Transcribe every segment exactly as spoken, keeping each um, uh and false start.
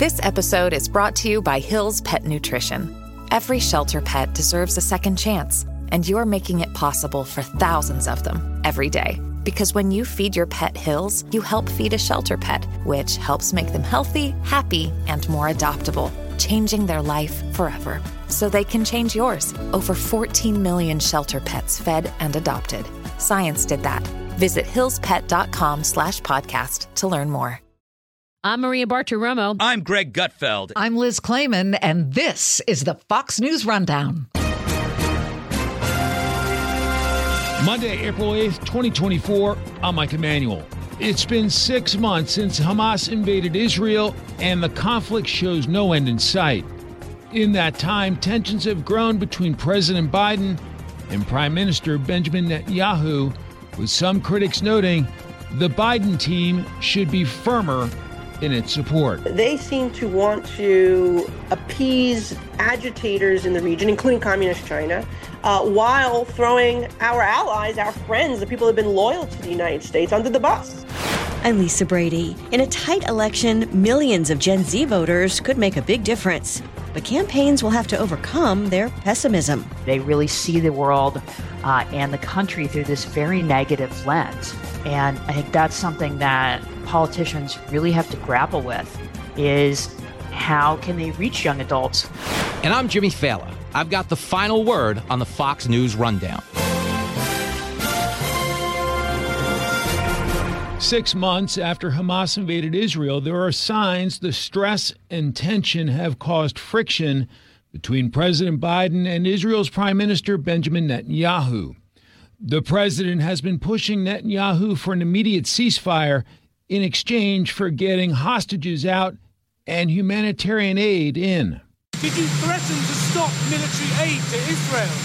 This episode is brought to you by Hill's Pet Nutrition. Every shelter pet deserves a second chance, and you're making it possible for thousands of them every day. Because when you feed your pet Hill's, you help feed a shelter pet, which helps make them healthy, happy, and more adoptable, changing their life forever. So they can change yours. Over fourteen million shelter pets fed and adopted. Science did that. Visit hillspet.com slash podcast to learn more. I'm Maria Bartiromo. I'm Greg Gutfeld. I'm Liz Klayman, and this is the Fox News Rundown. Monday, April eighth, twenty twenty-four, I'm Mike Emanuel. It's been six months since Hamas invaded Israel, and the conflict shows no end in sight. In that time, tensions have grown between President Biden and Prime Minister Benjamin Netanyahu, with some critics noting the Biden team should be firmer in its support. They seem to want to appease agitators in the region, including Communist China, uh, while throwing our allies, our friends, the people who have been loyal to the United States, under the bus. I'm Lisa Brady. In a tight election, millions of Gen Z voters could make a big difference. But campaigns will have to overcome their pessimism. They really see the world uh, and the country through this very negative lens. And I think that's something that politicians really have to grapple with, is how can they reach young adults? And I'm Jimmy Fallon. I've got the final word on the Fox News Rundown. Six months after Hamas invaded Israel, there are signs the stress and tension have caused friction between President Biden and Israel's Prime Minister Benjamin Netanyahu. The president has been pushing Netanyahu for an immediate ceasefire in exchange for getting hostages out and humanitarian aid in. Did you threaten to stop military aid to Israel?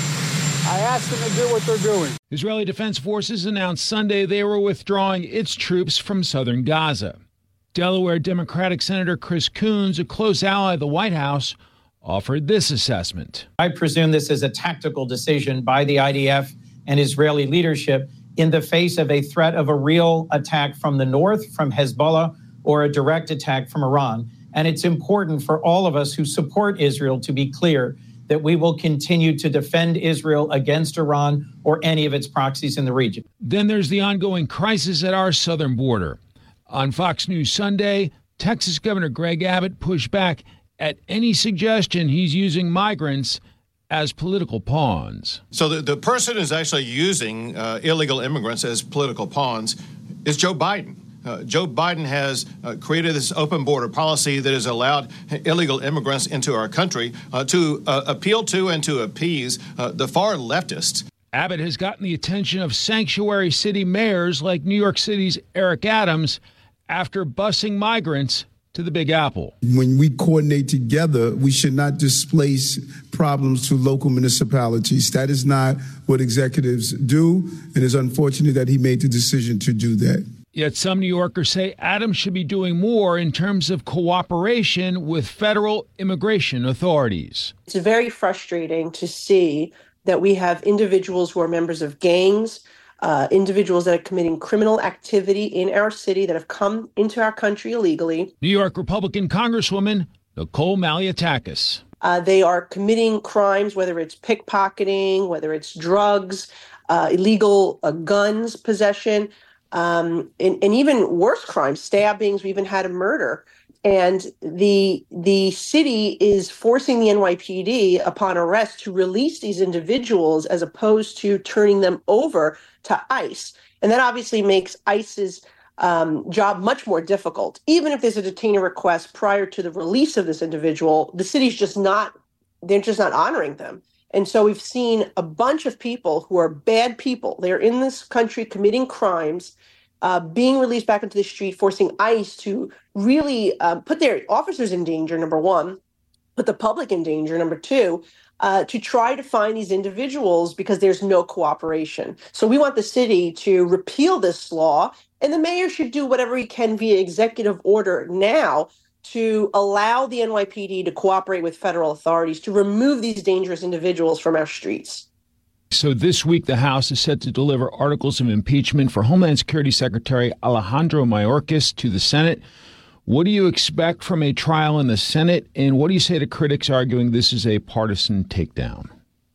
I asked them to do what they're doing. Israeli Defense Forces announced Sunday they were withdrawing its troops from southern Gaza. Delaware Democratic Senator Chris Coons, a close ally of the White House, offered this assessment. I presume this is a tactical decision by the I D F and Israeli leadership in the face of a threat of a real attack from the north, from Hezbollah, or a direct attack from Iran. And it's important for all of us who support Israel to be clear that we will continue to defend Israel against Iran or any of its proxies in the region. Then there's the ongoing crisis at our southern border. On Fox News Sunday, Texas Governor Greg Abbott pushed back at any suggestion he's using migrants as political pawns. So the, the person who's actually using uh, illegal immigrants as political pawns is Joe Biden. Uh, Joe Biden has uh, created this open border policy that has allowed illegal immigrants into our country uh, to uh, appeal to and to appease uh, the far leftists. Abbott has gotten the attention of sanctuary city mayors like New York City's Eric Adams after busing migrants to the Big Apple. When we coordinate together, we should not displace problems to local municipalities. That is not what executives do, and it's unfortunate that he made the decision to do that. Yet some New Yorkers say Adams should be doing more in terms of cooperation with federal immigration authorities. It's very frustrating to see that we have individuals who are members of gangs, uh, individuals that are committing criminal activity in our city that have come into our country illegally. New York Republican Congresswoman Nicole Malliotakis. Uh, they are committing crimes, whether it's pickpocketing, whether it's drugs, uh, illegal uh, guns possession. Um, and, and even worse crimes, stabbings. We even had a murder. And the the city is forcing the N Y P D upon arrest to release these individuals as opposed to turning them over to ICE. And that obviously makes ICE's um, job much more difficult. Even if there's a detainer request prior to the release of this individual, the city's just not, they're just not honoring them. And so we've seen a bunch of people who are bad people. They're in this country committing crimes, uh, being released back into the street, forcing ICE to really uh, put their officers in danger, number one, put the public in danger, number two, uh, to try to find these individuals because there's no cooperation. So we want the city to repeal this law, and the mayor should do whatever he can via executive order now to allow the N Y P D to cooperate with federal authorities to remove these dangerous individuals from our streets. So this week, the House is set to deliver articles of impeachment for Homeland Security Secretary Alejandro Mayorkas to the Senate. What do you expect from a trial in the Senate, and what do you say to critics arguing this is a partisan takedown?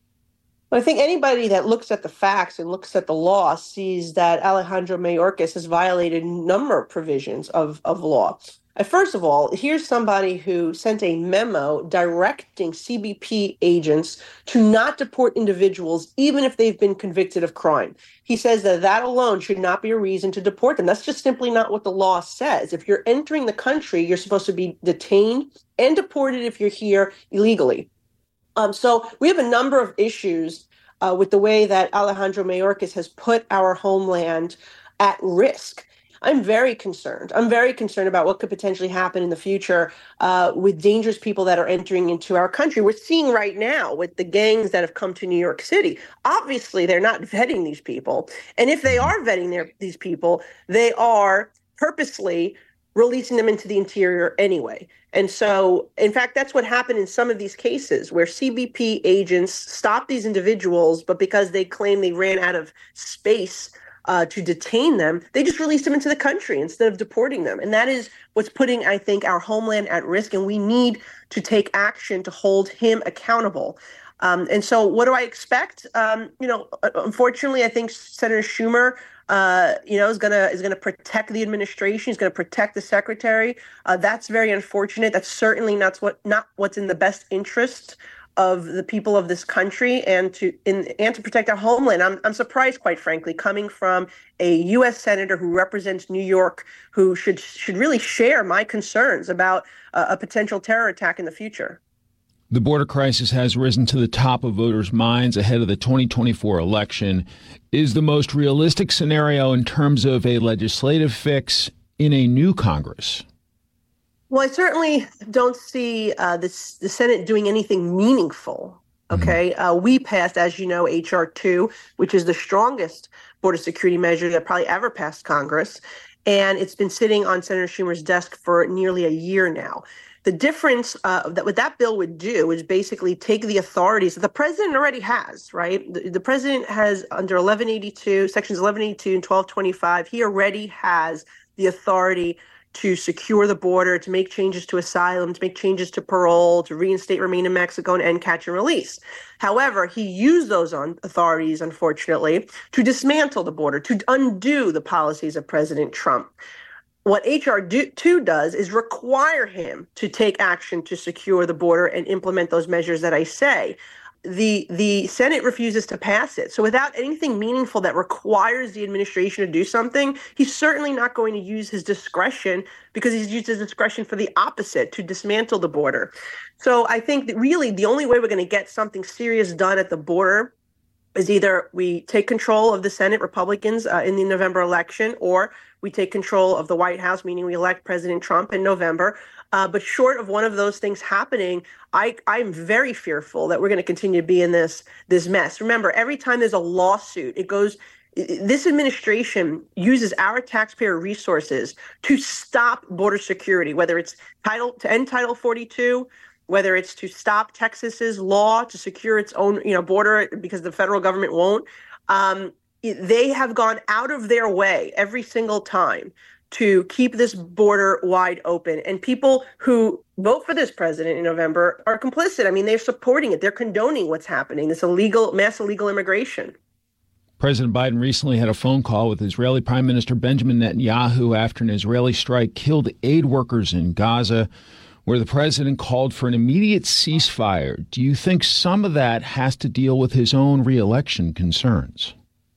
I think anybody that looks at the facts and looks at the law sees that Alejandro Mayorkas has violated a number of provisions of, of law. Uh, first of all, here's somebody who sent a memo directing C B P agents to not deport individuals even if they've been convicted of crime. He says that that alone should not be a reason to deport them. That's just simply not what the law says. If you're entering the country, you're supposed to be detained and deported if you're here illegally. Um, so we have a number of issues uh, with the way that Alejandro Mayorkas has put our homeland at risk. I'm very concerned. I'm very concerned about what could potentially happen in the future uh, with dangerous people that are entering into our country. We're seeing right now with the gangs that have come to New York City. Obviously, they're not vetting these people. And if they are vetting their, these people, they are purposely releasing them into the interior anyway. And so, in fact, that's what happened in some of these cases where C B P agents stopped these individuals, but because they claim they ran out of space uh, to detain them, they just released them into the country instead of deporting them. And that is what's putting, I think, our homeland at risk. And we need to take action to hold him accountable. Um, and so what do I expect? Um, you know, unfortunately, I think Senator Schumer Uh, you know, is gonna is gonna protect the administration. He's gonna protect the secretary. Uh, that's very unfortunate. That's certainly not what not what's in the best interest of the people of this country, and to in and to protect our homeland. I'm I'm surprised, quite frankly, coming from a U S senator who represents New York, who should should really share my concerns about uh, a potential terror attack in the future. The border crisis has risen to the top of voters' minds ahead of the twenty twenty-four election. Is the most realistic scenario in terms of a legislative fix in a new Congress? Well, I certainly don't see uh, this, the Senate doing anything meaningful. Okay, mm-hmm. uh, we passed, as you know, H R two, which is the strongest border security measure that probably ever passed Congress. And it's been sitting on Senator Schumer's desk for nearly a year now. The difference uh, that what that bill would do is basically take the authorities that the president already has, right? The, the president has under eleven eighty-two, sections eleven eighty-two and twelve twenty-five, he already has the authority to secure the border, to make changes to asylum, to make changes to parole, to reinstate remain in Mexico and end catch and release. However, he used those on authorities, unfortunately, to dismantle the border, to undo the policies of President Trump. What H R two does is require him to take action to secure the border and implement those measures that I say. The the Senate refuses to pass it. So without anything meaningful that requires the administration to do something, he's certainly not going to use his discretion, because he's used his discretion for the opposite, to dismantle the border. So I think that really the only way we're going to get something serious done at the border is either we take control of the Senate, Republicans, uh, in the November election, or we take control of the White House, meaning we elect President Trump in November. Uh, but short of one of those things happening, I, I'm very fearful that we're going to continue to be in this, this mess. Remember, every time there's a lawsuit, it goes, this administration uses our taxpayer resources to stop border security, whether it's title to end Title forty-two, whether it's to stop Texas's law to secure its own, you know, border because the federal government won't. Um, they have gone out of their way every single time to keep this border wide open. And people who vote for this president in November are complicit. I mean, they're supporting it. They're condoning what's happening, this illegal, mass illegal immigration. President Biden recently had a phone call with Israeli Prime Minister Benjamin Netanyahu after an Israeli strike killed aid workers in Gaza, where the president called for an immediate ceasefire. Do you think some of that has to deal with his own reelection concerns?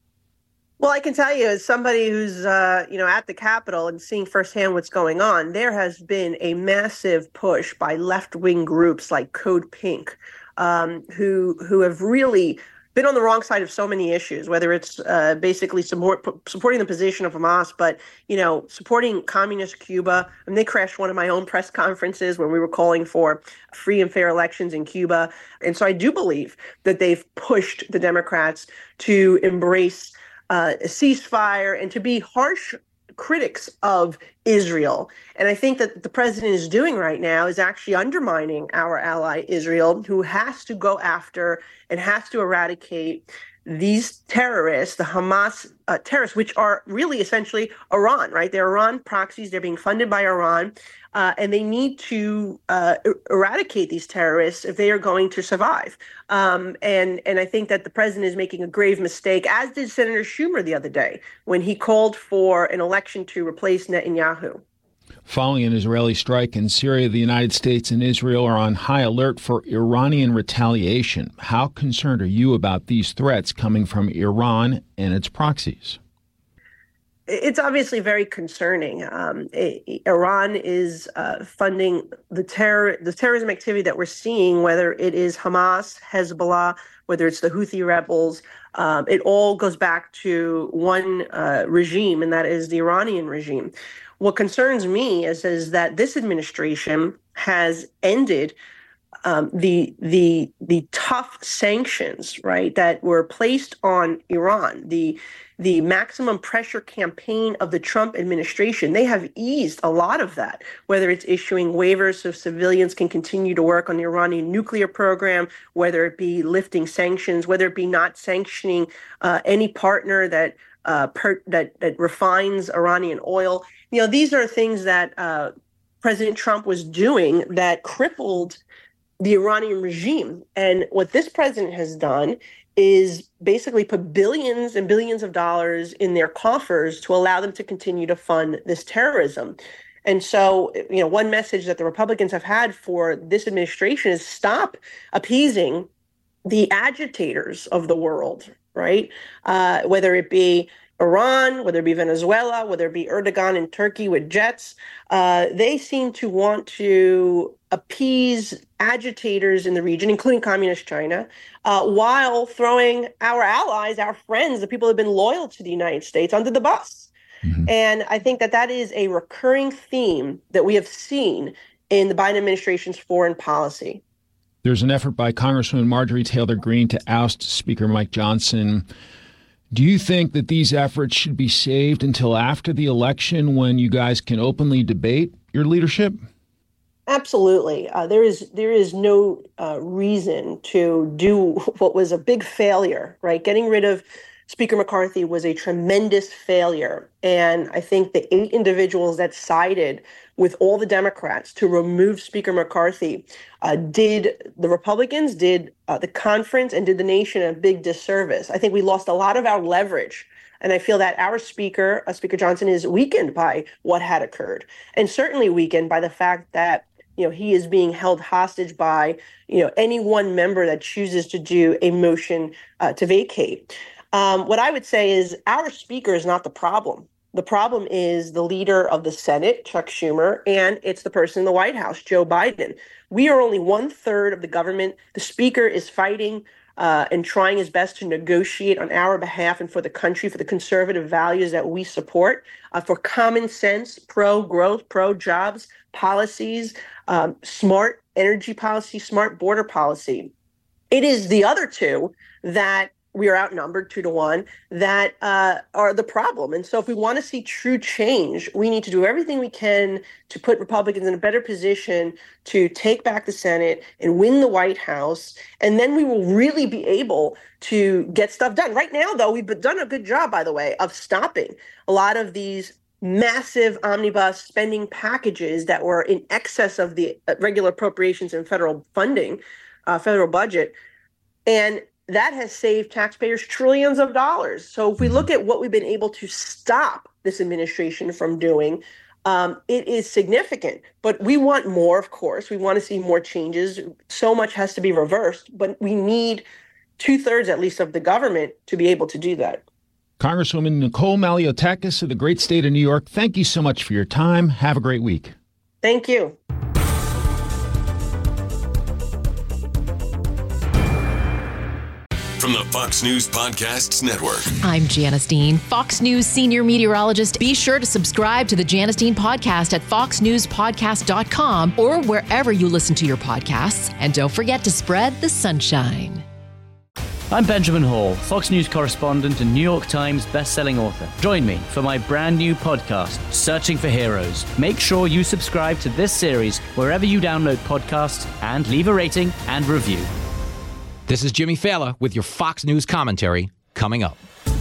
Well, I can tell you, as somebody who's, uh, you know, at the Capitol and seeing firsthand what's going on, there has been a massive push by left-wing groups like Code Pink, um, who who have really been on the wrong side of so many issues, whether it's uh, basically support, supporting the position of Hamas, but, you know, supporting communist Cuba. And they crashed one of my own press conferences when we were calling for free and fair elections in Cuba. And so I do believe that they've pushed the Democrats to embrace uh, a ceasefire and to be harsh critics of Israel. And I think that the president is doing right now is actually undermining our ally Israel, who has to go after and has to eradicate these terrorists, the Hamas uh, terrorists, which are really essentially Iran, right? They're Iran proxies. They're being funded by Iran. Uh, and they need to uh, er- eradicate these terrorists if they are going to survive. Um, and, and I think that the president is making a grave mistake, as did Senator Schumer the other day, when he called for an election to replace Netanyahu. Following an Israeli strike in Syria, the United States and Israel are on high alert for Iranian retaliation. How concerned are you about these threats coming from Iran and its proxies? It's obviously very concerning. Um, it, Iran is uh, funding the terror, the terrorism activity that we're seeing, whether it is Hamas, Hezbollah, whether it's the Houthi rebels. Um, it all goes back to one uh, regime, and that is the Iranian regime. What concerns me is, is that this administration has ended um, the the the tough sanctions, right, that were placed on Iran. The the maximum pressure campaign of the Trump administration, they have eased a lot of that, whether it's issuing waivers so civilians can continue to work on the Iranian nuclear program, whether it be lifting sanctions, whether it be not sanctioning uh, any partner that uh, per, that that refines Iranian oil. You know, these are things that uh, President Trump was doing that crippled the Iranian regime. And what this president has done is basically put billions and billions of dollars in their coffers to allow them to continue to fund this terrorism. And so, you know, one message that the Republicans have had for this administration is stop appeasing the agitators of the world, right? Uh, whether it be Iran, whether it be Venezuela, whether it be Erdogan in Turkey with jets, uh, they seem to want to appease agitators in the region, including communist China, uh, while throwing our allies, our friends, the people who have been loyal to the United States, under the bus. Mm-hmm. And I think that that is a recurring theme that we have seen in the Biden administration's foreign policy. There's an effort by Congresswoman Marjorie Taylor Greene to oust Speaker Mike Johnson. Do you think that these efforts should be saved until after the election, when you guys can openly debate your leadership? Absolutely. Uh, there is there is no uh, reason to do what was a big failure, right? Getting rid of Speaker McCarthy was a tremendous failure. And I think the eight individuals that sided with all the Democrats to remove Speaker McCarthy uh, did the Republicans, did uh, the conference, and did the nation a big disservice. I think we lost a lot of our leverage. And I feel that our speaker, uh, Speaker Johnson, is weakened by what had occurred, and certainly weakened by the fact that, you know, he is being held hostage by, you know, any one member that chooses to do a motion uh, to vacate. Um, what I would say is our speaker is not the problem. The problem is the leader of the Senate, Chuck Schumer, and it's the person in the White House, Joe Biden. We are only one third of the government. The speaker is fighting uh, and trying his best to negotiate on our behalf and for the country, for the conservative values that we support, uh, for common sense, pro-growth, pro-jobs policies, um, smart energy policy, smart border policy. It is the other two that we are outnumbered two to one, that uh, are the problem. And so if we want to see true change, we need to do everything we can to put Republicans in a better position to take back the Senate and win the White House. And then we will really be able to get stuff done. Right now, though, we've done a good job, by the way, of stopping a lot of these massive omnibus spending packages that were in excess of the regular appropriations and federal funding, uh, federal budget. And that has saved taxpayers trillions of dollars. So if we look at what we've been able to stop this administration from doing, um, it is significant. But we want more, of course. We want to see more changes. So much has to be reversed, but we need two thirds at least of the government to be able to do that. Congresswoman Nicole Maliotakis of the great state of New York, thank you so much for your time. Have a great week. Thank you. From the Fox News Podcasts Network. I'm Janice Dean, Fox News senior meteorologist. Be sure to subscribe to the Janice Dean podcast at fox news podcast dot com or wherever you listen to your podcasts. And don't forget to spread the sunshine. I'm Benjamin Hall, Fox News correspondent and New York Times bestselling author. Join me for my brand new podcast, Searching for Heroes. Make sure you subscribe to this series wherever you download podcasts and leave a rating and review. This is Jimmy Fallon with your Fox News commentary coming up.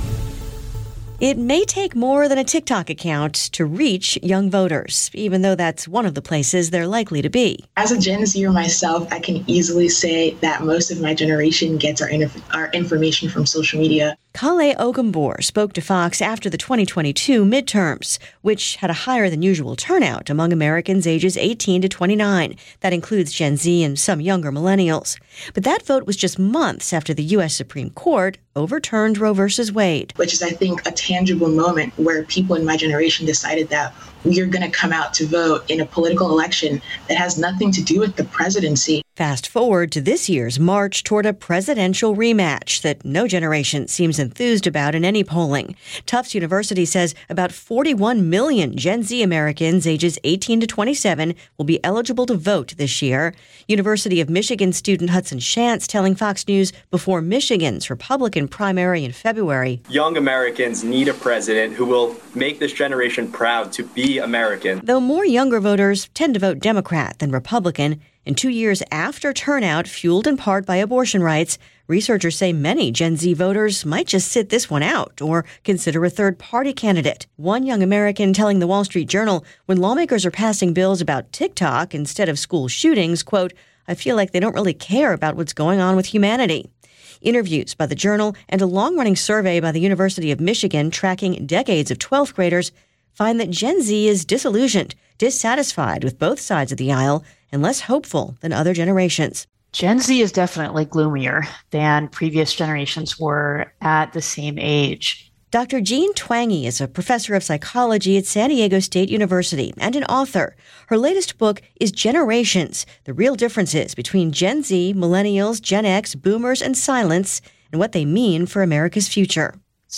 It may take more than a TikTok account to reach young voters, even though that's one of the places they're likely to be. As a Gen Zer myself, I can easily say that most of my generation gets our, inf- our information from social media. Kale Ogumbor spoke to Fox after the twenty twenty-two midterms, which had a higher than usual turnout among Americans ages eighteen to twenty-nine. That includes Gen Z and some younger millennials. But that vote was just months after the U S Supreme Court overturned Roe versus Wade. Which is, I think, a tangible moment where people in my generation decided that we are going to come out to vote in a political election that has nothing to do with the presidency. Fast forward to this year's march toward a presidential rematch that no generation seems enthused about in any polling. Tufts University says about forty-one million Gen Z Americans ages eighteen to twenty-seven will be eligible to vote this year. University of Michigan student Hudson Shantz telling Fox News before Michigan's Republican primary in February. Young Americans need a president who will make this generation proud to be American. Though more younger voters tend to vote Democrat than Republican, in two years after turnout fueled in part by abortion rights, researchers say many Gen Z voters might just sit this one out or consider a third-party candidate. One young American telling the Wall Street Journal, when lawmakers are passing bills about TikTok instead of school shootings, quote, I feel like they don't really care about what's going on with humanity. Interviews by the Journal and a long-running survey by the University of Michigan tracking decades of twelfth graders find that Gen Z is disillusioned, dissatisfied with both sides of the aisle, and less hopeful than other generations. Gen Z is definitely gloomier than previous generations were at the same age. Doctor Jean Twenge is a professor of psychology at San Diego State University and an author. Her latest book is Generations, the real differences between Gen Z, Millennials, Gen X, Boomers, and Silents, and what they mean for America's future.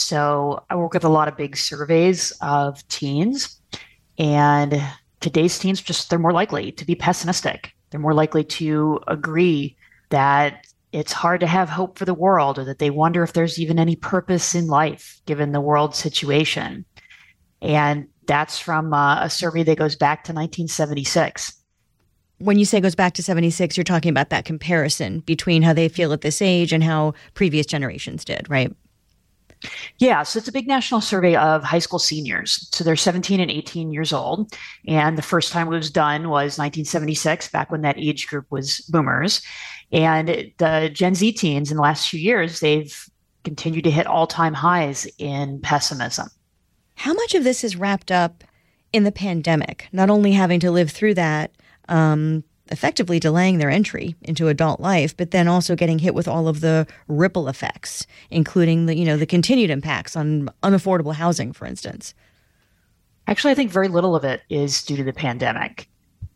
So I work with a lot of big surveys of teens, and today's teens, just they're more likely to be pessimistic. They're more likely to agree that it's hard to have hope for the world, or that they wonder if there's even any purpose in life given the world situation. And that's from uh, a survey that goes back to nineteen seventy-six. When you say goes back to seventy-six, you're talking about that comparison between how they feel at this age and how previous generations did, right? Yeah, so it's a big national survey of high school seniors. So they're seventeen and eighteen years old. And the first time it was done was nineteen seventy-six, back when that age group was boomers. And the Gen Z teens in the last few years, they've continued to hit all-time highs in pessimism. How much of this is wrapped up in the pandemic, not only having to live through that, um, effectively delaying their entry into adult life, but then also getting hit with all of the ripple effects, including the, you know, the continued impacts on unaffordable housing, for instance? Actually, I think very little of it is due to the pandemic.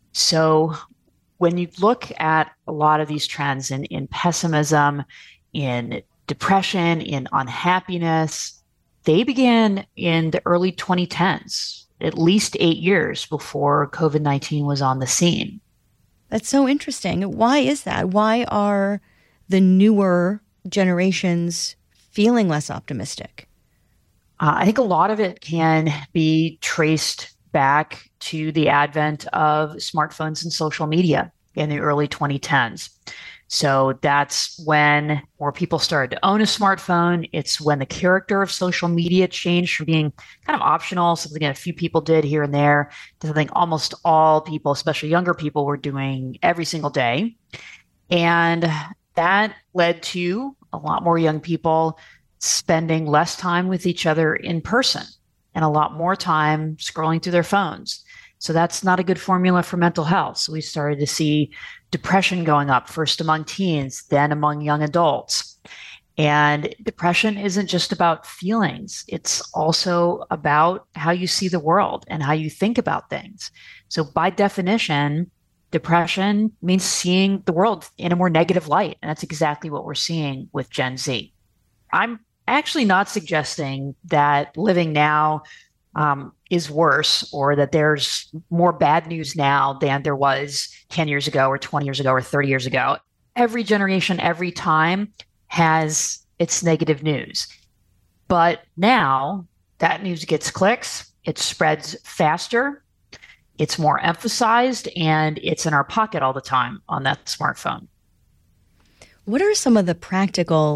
So when you look at a lot of these trends in, in pessimism, in depression, in unhappiness, they began in the early twenty tens, at least eight years before COVID nineteen was on the scene. That's so interesting. Why is that? Why are the newer generations feeling less optimistic? Uh, I think a lot of it can be traced back to the advent of smartphones and social media in the early twenty tens. So that's when more people started to own a smartphone. It's when the character of social media changed from being kind of optional, something that a few people did here and there, to something almost all people, especially younger people, were doing every single day. And that led to a lot more young people spending less time with each other in person and a lot more time scrolling through their phones. So that's not a good formula for mental health. So we started to see depression going up, first among teens, then among young adults. And depression isn't just about feelings. It's also about how you see the world and how you think about things. So by definition, depression means seeing the world in a more negative light. And that's exactly what we're seeing with Gen Z. I'm actually not suggesting that living now um, is worse, or that there's more bad news now than there was ten years ago or twenty years ago or thirty years ago. Every generation, every time has its negative news. But now that news gets clicks, it spreads faster, it's more emphasized, and it's in our pocket all the time on that smartphone. What are some of the practical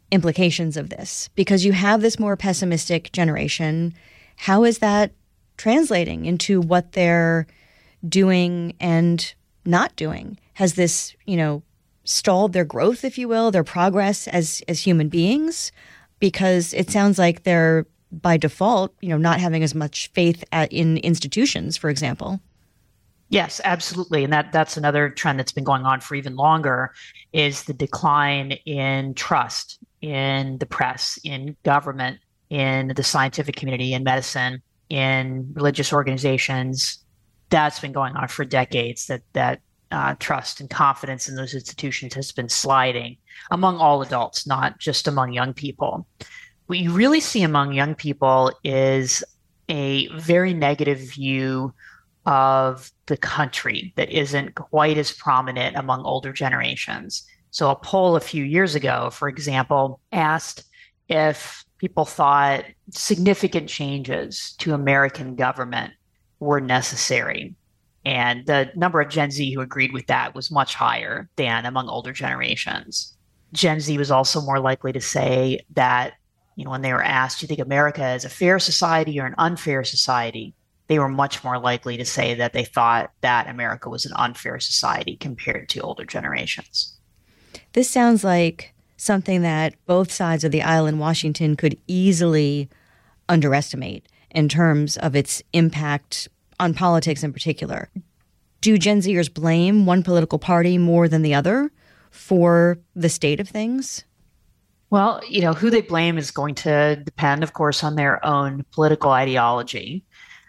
implications of this? Because you have this more pessimistic generation. How is that translating into what they're doing and not doing? Has this, you know, stalled their growth, if you will, their progress as as human beings? Because it sounds like they're, by default, you know, not having as much faith at, in institutions, for example. Yes, absolutely. And that that's another trend that's been going on for even longer, is the decline in trust in the press, in government, in the scientific community, in medicine, in religious organizations. That's been going on for decades, that that uh, trust and confidence in those institutions has been sliding among all adults, not just among young people. What you really see among young people is a very negative view of the country that isn't quite as prominent among older generations. So a poll a few years ago, for example, asked if people thought significant changes to American government were necessary. And the number of Gen Z who agreed with that was much higher than among older generations. Gen Z was also more likely to say that, you know, when they were asked, do you think America is a fair society or an unfair society? They were much more likely to say that they thought that America was an unfair society compared to older generations. This sounds like something that both sides of the aisle in Washington could easily underestimate in terms of its impact on politics in particular. Do Gen Zers blame one political party more than the other for the state of things? Well, you know, who they blame is going to depend, of course, on their own political ideology.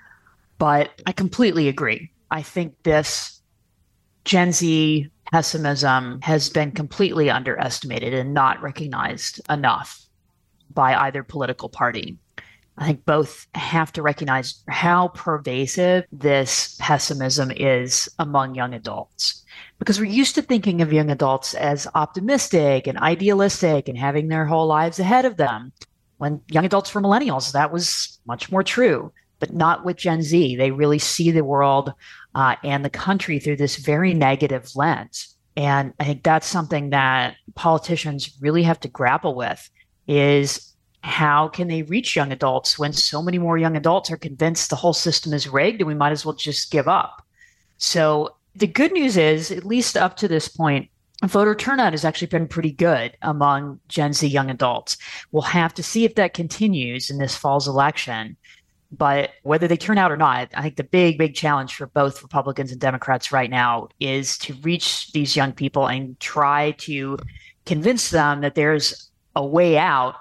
But I completely agree. I think this Gen Z pessimism has been completely underestimated and not recognized enough by either political party. I think both have to recognize how pervasive this pessimism is among young adults, because we're used to thinking of young adults as optimistic and idealistic and having their whole lives ahead of them. When young adults were millennials, that was much more true, but not with Gen Z. They really see the world uh, and the country through this very negative lens. And I think that's something that politicians really have to grapple with, is how can they reach young adults when so many more young adults are convinced the whole system is rigged and we might as well just give up? So the good news is, at least up to this point, voter turnout has actually been pretty good among Gen Z young adults. We'll have to see if that continues in this fall's election. But whether they turn out or not, I think the big, big challenge for both Republicans and Democrats right now is to reach these young people and try to convince them that there's a way out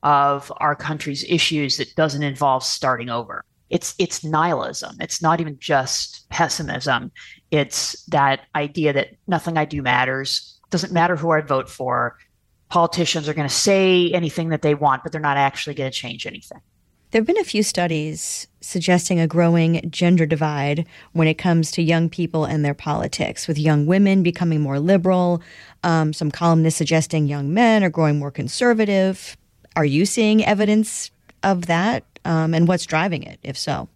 of our country's issues that doesn't involve starting over. It's it's nihilism. It's not even just pessimism. It's that idea that nothing I do matters. Doesn't matter who I vote for. Politicians are going to say anything that they want, but they're not actually going to change anything. There have been a few studies suggesting a growing gender divide when it comes to young people and their politics, with young women becoming more liberal, um, some columnists suggesting young men are growing more conservative. Are you seeing evidence of that? Um, and what's driving it, if so?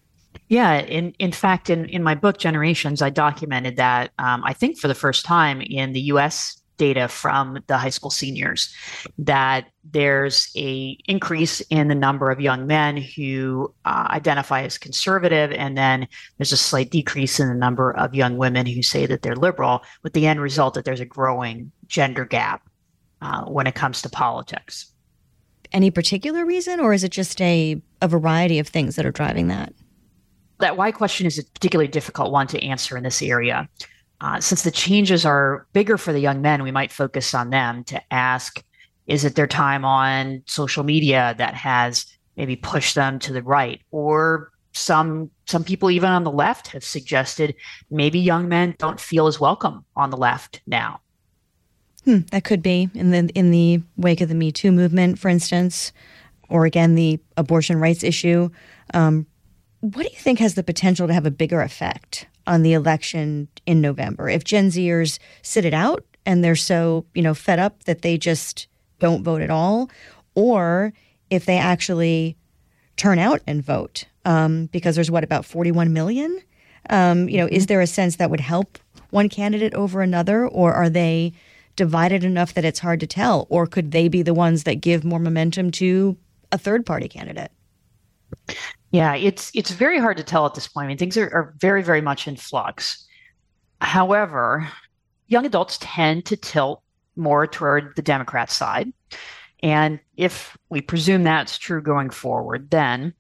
Yeah, in, in fact, in, in my book, Generations, I documented that, um, I think for the first time in the U S data from the high school seniors, that there's a increase in the number of young men who uh, identify as conservative, and then there's a slight decrease in the number of young women who say that they're liberal, with the end result that there's a growing gender gap uh, when it comes to politics. Any particular reason, or is it just a, a variety of things that are driving that? That why question is a particularly difficult one to answer in this area. Uh, since the changes are bigger for the young men, we might focus on them to ask, is it their time on social media that has maybe pushed them to the right? Or some some people even on the left have suggested maybe young men don't feel as welcome on the left now. Hmm, that could be in the in the wake of the Me Too movement, for instance, or again, the abortion rights issue. Um, what do you think has the potential to have a bigger effect on the election in November? If Gen Zers sit it out and they're so, you know, fed up that they just don't vote at all, or if they actually turn out and vote, um, because there's what, about forty-one million? Um, you know, mm-hmm. Is there a sense that would help one candidate over another, or are they divided enough that it's hard to tell? Or could they be the ones that give more momentum to a third-party candidate? Yeah, it's it's very hard to tell at this point. I mean, things are, are very, very much in flux. However, young adults tend to tilt more toward the Democrat side. And if we presume that's true going forward, then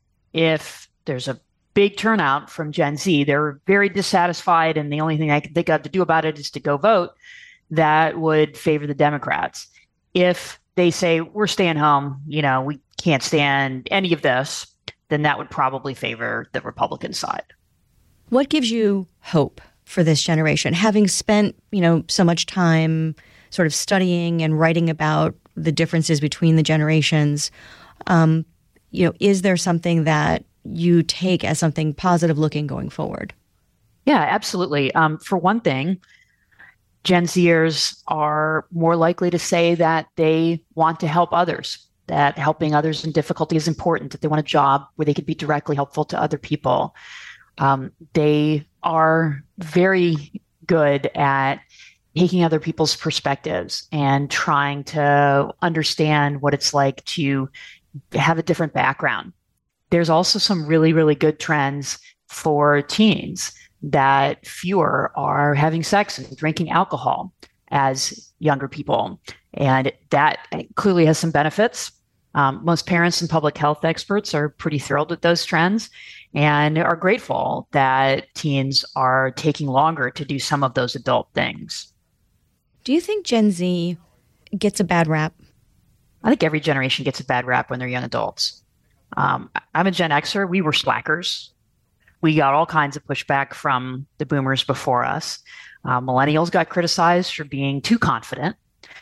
if there's a big turnout from Gen Z, they're very dissatisfied, and the only thing I can think of to do about it is to go vote, that would favor the Democrats. If they say, we're staying home, you know, we can't stand any of this, then that would probably favor the Republican side. What gives you hope for this generation? Having spent, you know, so much time sort of studying and writing about the differences between the generations, um, you know, is there something that you take as something positive looking going forward? Yeah, absolutely. Um, for one thing, Gen Zers are more likely to say that they want to help others, that helping others in difficulty is important, that they want a job where they could be directly helpful to other people. Um, they are very good at taking other people's perspectives and trying to understand what it's like to have a different background. There's also some really, really good trends for teens that fewer are having sex and drinking alcohol as younger people. And that clearly has some benefits. Um, most parents and public health experts are pretty thrilled with those trends and are grateful that teens are taking longer to do some of those adult things. Do you think Gen Z gets a bad rap? I think every generation gets a bad rap when they're young adults. Um, I'm a Gen Xer. We were slackers. We got all kinds of pushback from the boomers before us. Uh, millennials got criticized for being too confident.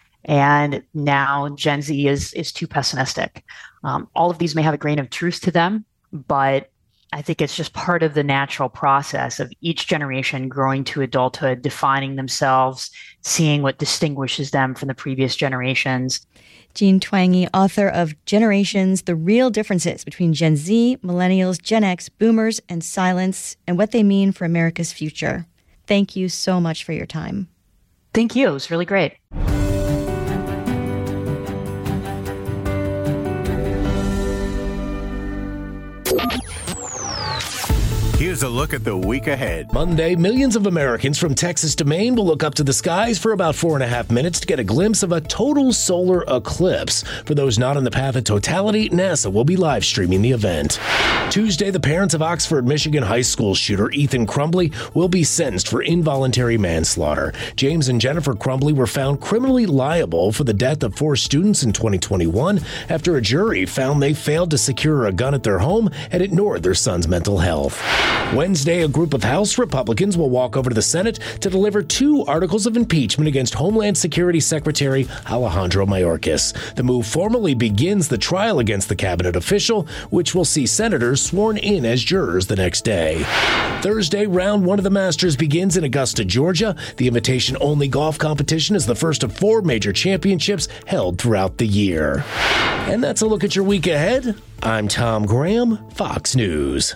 And now Gen Z is is too pessimistic. Um, all of these may have a grain of truth to them, but I think it's just part of the natural process of each generation growing to adulthood, defining themselves, seeing what distinguishes them from the previous generations. Jean Twenge, author of Generations, The Real Differences Between Gen Z, Millennials, Gen X, Boomers, and Silence, and What They Mean for America's Future. Thank you so much for your time. Thank you. It was really great. Here's a look at the week ahead. Monday, millions of Americans from Texas to Maine will look up to the skies for about four and a half minutes to get a glimpse of a total solar eclipse. For those not on the path of totality, NASA will be live streaming the event. Tuesday, the parents of Oxford, Michigan high school shooter Ethan Crumbley will be sentenced for involuntary manslaughter. James and Jennifer Crumbley were found criminally liable for the death of four students in twenty twenty-one after a jury found they failed to secure a gun at their home and ignored their son's mental health. Wednesday, a group of House Republicans will walk over to the Senate to deliver two articles of impeachment against Homeland Security Secretary Alejandro Mayorkas. The move formally begins the trial against the cabinet official, which will see senators sworn in as jurors the next day. Thursday, round one of the Masters begins in Augusta, Georgia. The invitation-only golf competition is the first of four major championships held throughout the year. And that's a look at your week ahead. I'm Tom Graham, Fox News.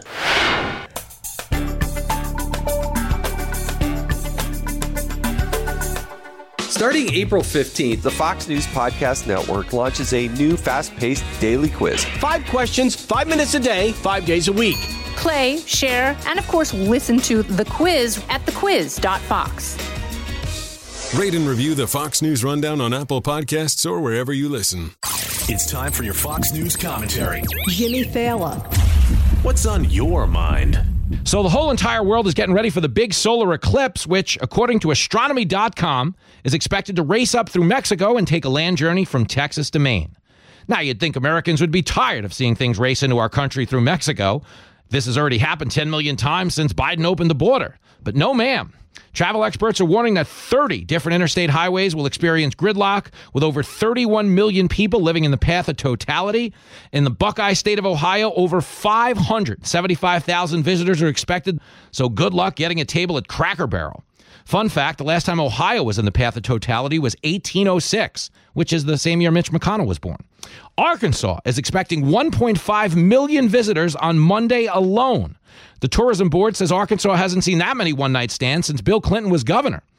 Starting April fifteenth, the Fox News Podcast Network launches a new fast-paced daily quiz. Five questions, five minutes a day, five days a week. Play, share, and of course, listen to the quiz at the quiz dot fox. Rate and review the Fox News Rundown on Apple Podcasts or wherever you listen. It's time for your Fox News commentary. Jimmy Fallon. What's on your mind? So the whole entire world is getting ready for the big solar eclipse, which, according to astronomy dot com, is expected to race up through Mexico and take a land journey from Texas to Maine. Now, you'd think Americans would be tired of seeing things race into our country through Mexico. This has already happened ten million times since Biden opened the border. But no, ma'am. Travel experts are warning that thirty different interstate highways will experience gridlock, with over thirty-one million people living in the path of totality. In the Buckeye state of Ohio, over five hundred seventy-five thousand visitors are expected, so good luck getting a table at Cracker Barrel. Fun fact, the last time Ohio was in the path of totality was eighteen oh six, which is the same year Mitch McConnell was born. Arkansas is expecting one point five million visitors on Monday alone. The tourism board says Arkansas hasn't seen that many one-night stands since Bill Clinton was governor.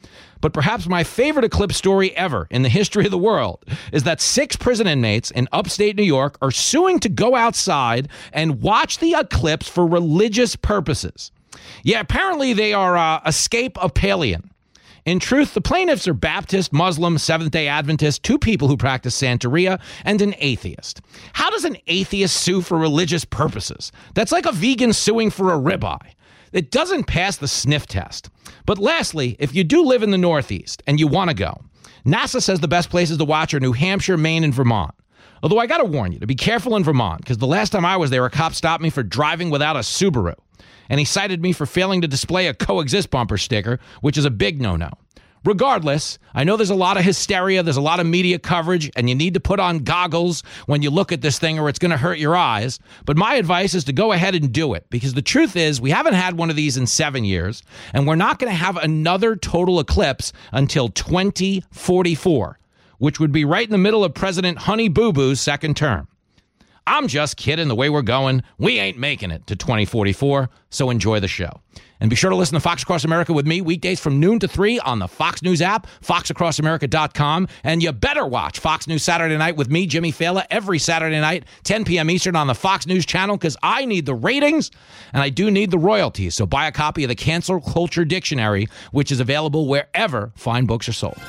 But perhaps my favorite eclipse story ever in the history of the world is that six prison inmates in upstate New York are suing to go outside and watch the eclipse for religious purposes. Yeah, apparently they are uh, escape-apalian. In truth, the plaintiffs are Baptist, Muslim, Seventh-day Adventist, two people who practice Santeria, and an atheist. How does an atheist sue for religious purposes? That's like a vegan suing for a ribeye. It doesn't pass the sniff test. But lastly, if you do live in the Northeast and you want to go, NASA says the best places to watch are New Hampshire, Maine, and Vermont. Although I got to warn you to be careful in Vermont, because the last time I was there, a cop stopped me for driving without a Subaru. And he cited me for failing to display a coexist bumper sticker, which is a big no-no. Regardless, I know there's a lot of hysteria, there's a lot of media coverage, and you need to put on goggles when you look at this thing or it's going to hurt your eyes. But my advice is to go ahead and do it, because the truth is we haven't had one of these in seven years, and we're not going to have another total eclipse until twenty forty-four, which would be right in the middle of President Honey Boo Boo's second term. I'm just kidding. The way we're going, we ain't making it to twenty forty-four, so enjoy the show. And be sure to listen to Fox Across America with me weekdays from noon to three on the Fox News app, fox across america dot com. And you better watch Fox News Saturday Night with me, Jimmy Fallon, every Saturday night, ten p.m. Eastern on the Fox News channel, because I need the ratings and I do need the royalties. So buy a copy of the Cancel Culture Dictionary, which is available wherever fine books are sold.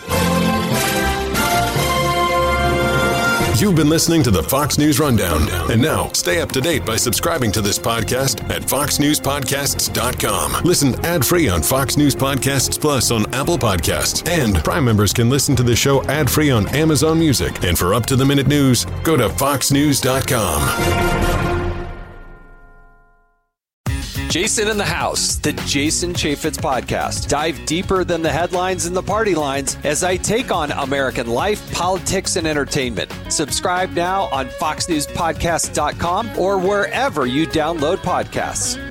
You've been listening to the Fox News Rundown. And now, stay up to date by subscribing to this podcast at fox news podcasts dot com. Listen ad-free on Fox News Podcasts Plus on Apple Podcasts. And Prime members can listen to the show ad-free on Amazon Music. And for up-to-the-minute news, go to fox news dot com. Jason in the House, the Jason Chaffetz podcast. Dive deeper than the headlines and the party lines as I take on American life, politics, and entertainment. Subscribe now on fox news podcasts dot com or wherever you download podcasts.